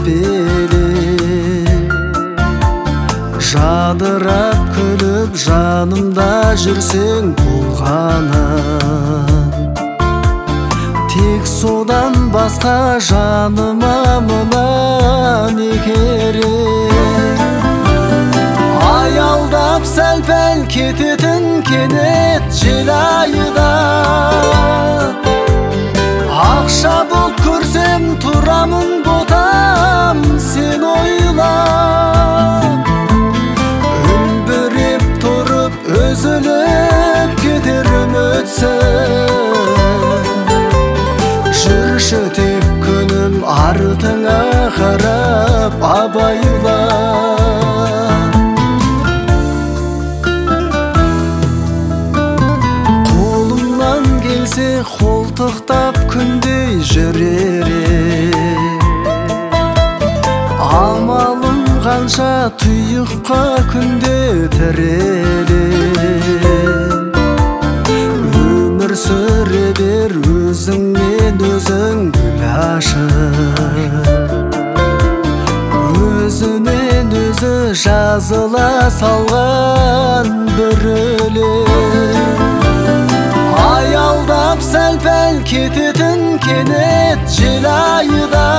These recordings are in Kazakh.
беле. Жадырап күліп жанымда жүрсең болғаным, тек содан басқа жаныма мына не керек? Аялдап сәл-пәл кететін кенет жел айда, ақша бұлт көрсем тұрамын ботам сен ойлап. Үмбіреп тұрып өзіліп кетерім өтсін, жүрші тек күнім артыңа қарап абайлап. Қолымнан келсе қолтықтап күндей жүрер ем, амалым қанша тұйыққа күнде тірелем. Өмір сүре бер өзіңмен өзің гүл ашып, өзінен өзі жазыла салған бір өлең. Аялдап сәл-пәл кететін кенет жел айда,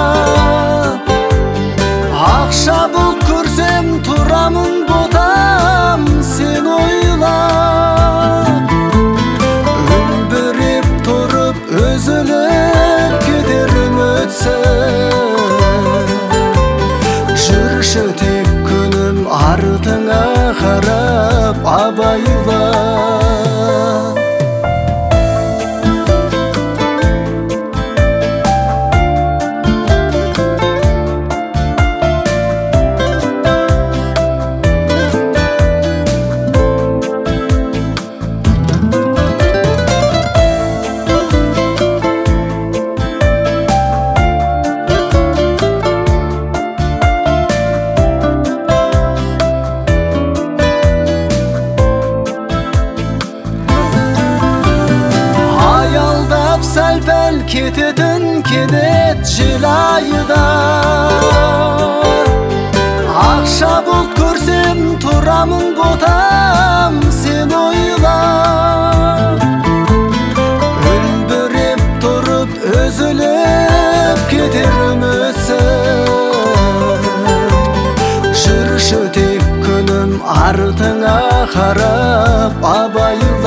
ақша бұлт көрсем тұрамын ботам сен ойлап. Үмбіреп тұрып өзіліп кетерім өтсін, жүрші тек күнім артыңа қарап абайлап. Сәл-пәл кететін кенет жел айда, ақша бұлт көрсем тұрамын ботам сен ойлап. Үмбіреп тұрып өзіліп кетерім өтсін, жүрші тек күнім артыңа қарап абайлап.